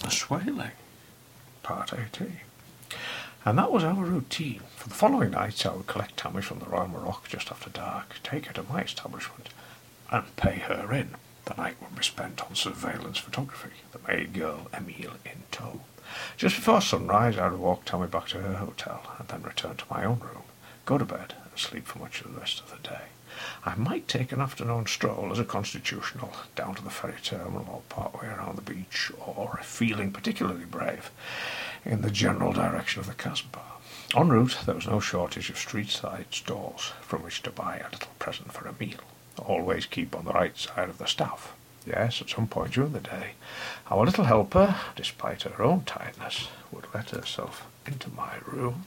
The Swaling, Part 18. And that was our routine. For the following nights I would collect Tammy from the Royal Maroc just after dark, take her to my establishment, and pay her in. The night would be spent on surveillance photography, the maid girl Emile in tow. Just before sunrise I would walk Tammy back to her hotel, and then return to my own room, go to bed, and sleep for much of the rest of the day. I might take an afternoon stroll as a constitutional down to the ferry terminal or part way around the beach, or, feeling particularly brave, in the general direction of the Casbah. En route there was no shortage of street-side stalls from which to buy a little present for a meal. Always keep on the right side of the staff. Yes, at some point during the day, our little helper, despite her own tiredness, would let herself into my room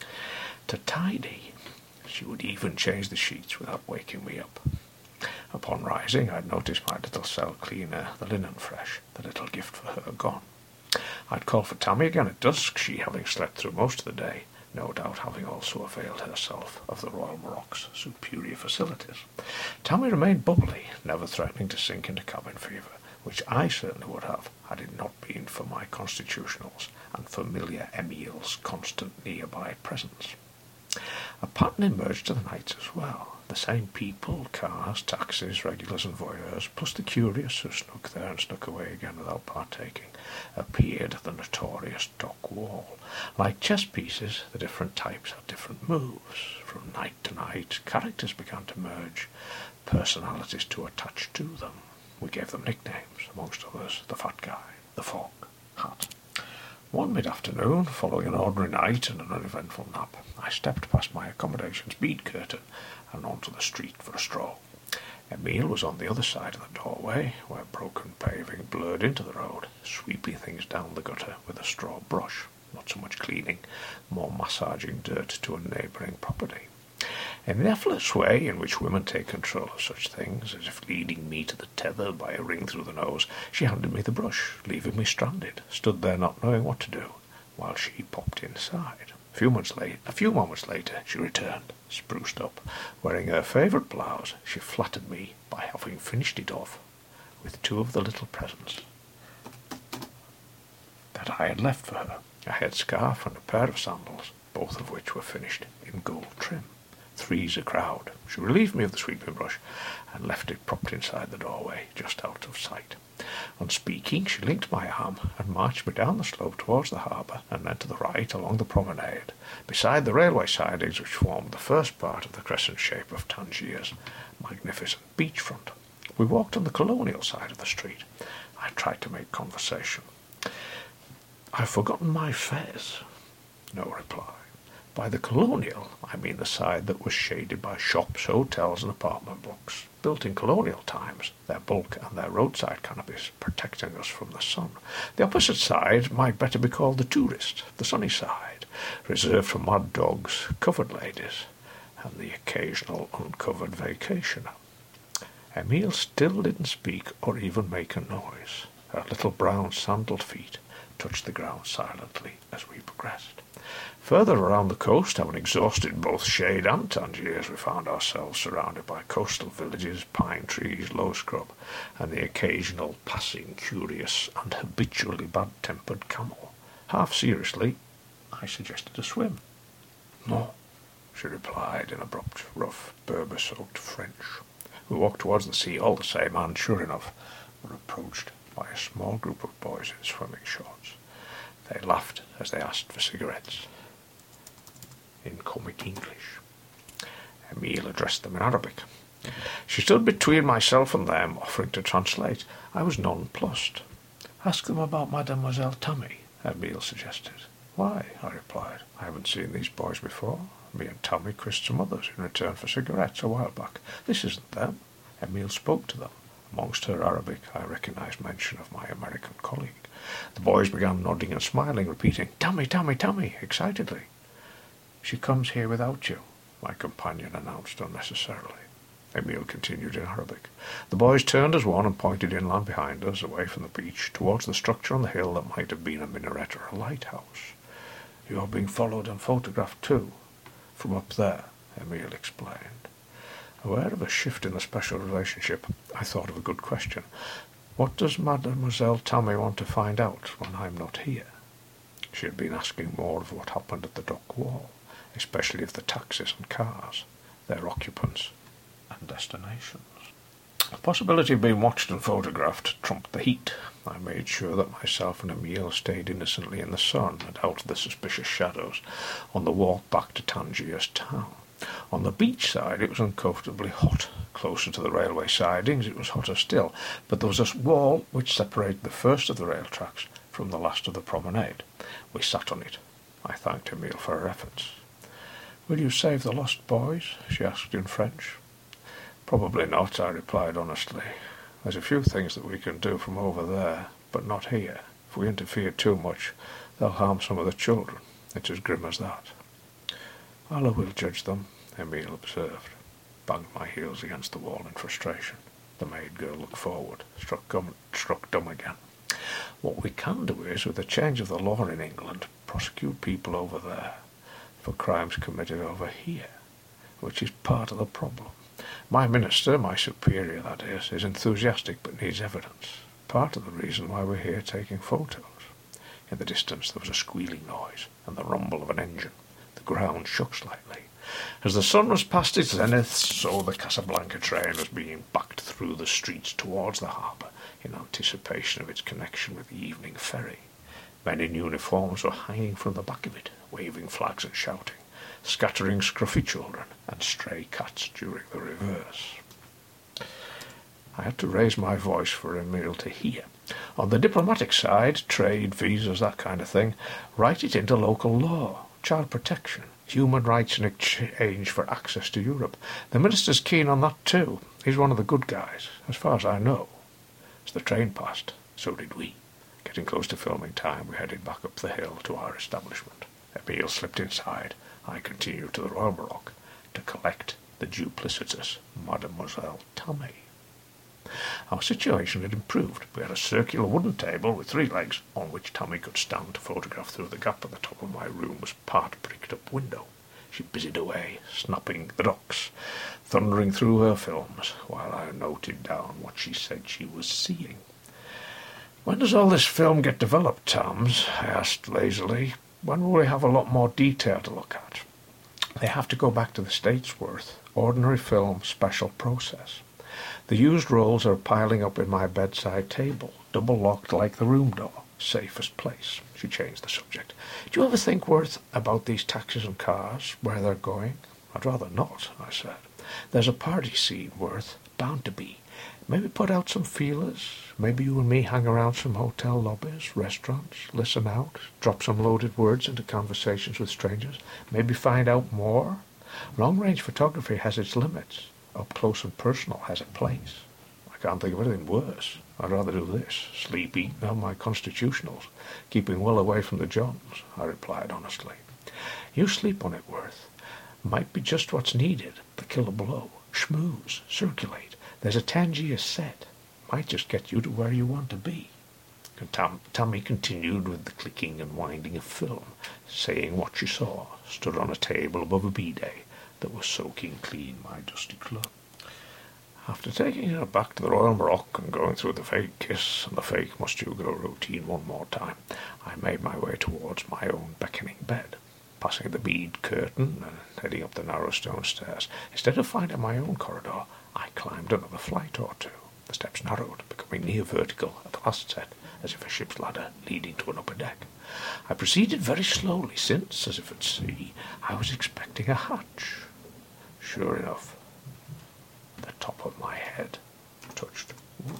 to tidy. She would even change the sheets without waking me up. Upon rising, I'd notice my little cell cleaner, the linen fresh, the little gift for her gone. I'd call for Tammy again at dusk, she having slept through most of the day, no doubt having also availed herself of the Royal Maroc's superior facilities. Tammy remained bubbly, never threatening to sink into cabin fever, which I certainly would have had it not been for my constitutionals and familiar Emile's constant nearby presence. A pattern emerged to the nights as well. The same people, cars, taxis, regulars and voyeurs, plus the curious who snuck there and snuck away again without partaking, appeared at the notorious dock wall. Like chess pieces, the different types had different moves. From night to night, characters began to merge, personalities to attach to them. We gave them nicknames, amongst others, the Fat Guy, the Fog, Hat. One mid-afternoon, following an ordinary night and an uneventful nap, I stepped past my accommodation's bead curtain and onto the street for a stroll. Emile was on the other side of the doorway, where broken paving blurred into the road, sweeping things down the gutter with a straw brush, not so much cleaning, more massaging dirt to a neighbouring property. In the effortless way in which women take control of such things, as if leading me to the tether by a ring through the nose, she handed me the brush, leaving me stranded, stood there not knowing what to do, while she popped inside. A few moments later, she returned, spruced up. Wearing her favourite blouse, she flattered me by having finished it off with two of the little presents that I had left for her, a headscarf and a pair of sandals, both of which were finished in gold trim. Three's a crowd. She relieved me of the sweeping brush and left it propped inside the doorway, just out of sight. On speaking, she linked my arm and marched me down the slope towards the harbour and then to the right along the promenade, beside the railway sidings which formed the first part of the crescent shape of Tangiers' magnificent beachfront. We walked on the colonial side of the street. I tried to make conversation. "I've forgotten my fez." No reply. By the colonial, I mean the side that was shaded by shops, hotels and apartment blocks, built in colonial times, their bulk and their roadside canopies protecting us from the sun. The opposite side might better be called the tourist, the sunny side, reserved for mad dogs, covered ladies, and the occasional uncovered vacationer. Emile still didn't speak or even make a noise. Her little brown sandaled feet touched the ground silently as we progressed. Further around the coast, having exhausted both shade and Tangiers, we found ourselves surrounded by coastal villages, pine trees, low scrub, and the occasional passing curious and habitually bad-tempered camel. Half seriously, I suggested a swim. "No," she replied in abrupt, rough, Berber-soaked French. We walked towards the sea all the same, and, sure enough, were approached by a small group of boys in swimming shorts. They laughed as they asked for cigarettes in comic English. Emile addressed them in Arabic. She stood between myself and them, offering to translate. I was nonplussed. "Ask them about Mademoiselle Tammy," Emile suggested. "Why?" I replied. "I haven't seen these boys before. Me and Tammy kissed some others in return for cigarettes a while back. This isn't them." Emile spoke to them. Amongst her Arabic, I recognized mention of my American colleague. The boys began nodding and smiling, repeating, "Tammy, Tammy, Tammy," excitedly. "She comes here without you," my companion announced unnecessarily. Emile continued in Arabic. The boys turned as one and pointed inland behind us, away from the beach, towards the structure on the hill that might have been a minaret or a lighthouse. "You are being followed and photographed too, from up there," Emile explained. Aware of a shift in the special relationship, I thought of a good question. "What does Mademoiselle Tammy want to find out when I'm not here?" She had been asking more of what happened at the dock wall, especially of the taxis and cars, their occupants and destinations. The possibility of being watched and photographed trumped the heat. I made sure that myself and Emile stayed innocently in the sun and out of the suspicious shadows on the walk back to Tangiers town. On the beach side it was uncomfortably hot. Closer to the railway sidings it was hotter still, but there was a wall which separated the first of the rail tracks from the last of the promenade. We sat on it. I thanked Emile for her efforts. "Will you save the lost boys?" she asked in French. "Probably not," I replied honestly. "There's a few things that we can do from over there, but not here. If we interfere too much, they'll harm some of the children. It's as grim as that." "Allah will judge them," Emile observed. Banged my heels against the wall in frustration. The maid girl looked forward, struck dumb again. "What we can do is, with a change of the law in England, prosecute people over there for crimes committed over here, which is part of the problem. My minister, my superior that is enthusiastic but needs evidence. Part of the reason why we're here taking photos." In the distance there was a squealing noise and the rumble of an engine. The ground shook slightly. As the sun was past its zenith, so the Casablanca train was being backed through the streets towards the harbour in anticipation of its connection with the evening ferry. Men in uniforms were hanging from the back of it, waving flags and shouting, scattering scruffy children and stray cats during the reverse. I had to raise my voice for Emile to hear. "On the diplomatic side, trade, visas, that kind of thing, write it into local law, child protection, human rights in exchange for access to Europe. The minister's keen on that too. He's one of the good guys, as far as I know." As the train passed, so did we. Getting close to filming time, we headed back up the hill to our establishment. Emile slipped inside. I continued to the Royal Maroc to collect the duplicitous Mademoiselle Tammy. Our situation had improved. We had a circular wooden table with 3 legs on which Tammy could stand to photograph through the gap at the top of my room's part-bricked-up window. She busied away, snapping the docks, thundering through her films, while I noted down what she said she was seeing. "When does all this film get developed, Tams?" I asked lazily. "When will we have a lot more detail to look at?" "They have to go back to the States, Worth. Ordinary film, special process. The used rolls are piling up in my bedside table, double-locked like the room door. Safest place." She changed the subject. "Do you ever think, Worth, about these taxis and cars, where they're going?" "I'd rather not," I said. "There's a party scene, Worth. Bound to be. Maybe put out some feelers. Maybe you and me hang around some hotel lobbies, restaurants, listen out, drop some loaded words into conversations with strangers. Maybe find out more. Long-range photography has its limits. Up close and personal has a place. I can't think of anything worse. I'd rather do this, sleep, eat, and have my constitutionals, keeping well away from the Johns," I replied honestly. "You sleep on it, Worth. Might be just what's needed, the killer blow. Schmooze, circulate. There's a Tangier set. Might just get you to where you want to be." And Tammy continued with the clicking and winding of film, saying what she saw stood on a table above a bidet that was soaking clean my dusty clothes. After taking her back to the Royal Maroc and going through the fake kiss and the fake must-you-go routine one more time, I made my way towards my own beckoning bed. Passing the bead curtain and heading up the narrow stone stairs, instead of finding my own corridor, I climbed another flight or two. The steps narrowed, becoming near vertical at the last set, as if a ship's ladder leading to an upper deck. I proceeded very slowly, since, as if at sea, I was expecting a hatch. Sure enough, the top of my head touched wood.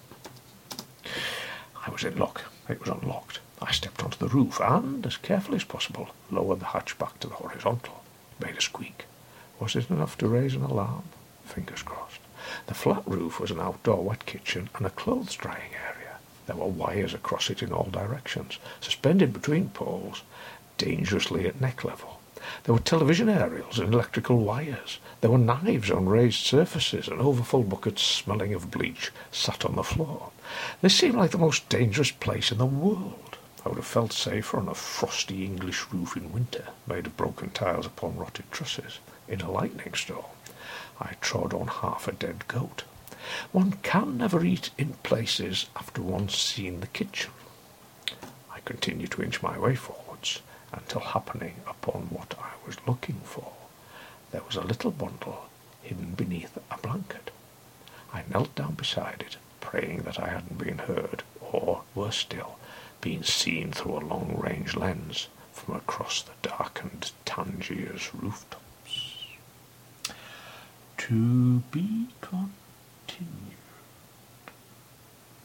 I was in luck. It was unlocked. I stepped onto the roof and, as carefully as possible, lowered the hatch back to the horizontal. It made a squeak. Was it enough to raise an alarm? Fingers crossed. The flat roof was an outdoor wet kitchen and a clothes-drying area. There were wires across it in all directions, suspended between poles, dangerously at neck level. There were television aerials and electrical wires. There were knives on raised surfaces, and overfull buckets smelling of bleach sat on the floor. This seemed like the most dangerous place in the world. I would have felt safer on a frosty English roof in winter, made of broken tiles upon rotted trusses. In a lightning storm, I trod on half a dead goat. One can never eat in places after one's seen the kitchen. I continued to inch my way forwards until happening upon what I was looking for. There was a little bundle hidden beneath a blanket. I knelt down beside it, praying that I hadn't been heard, or, worse still, been seen through a long-range lens from across the darkened Tangiers rooftops. To be continued.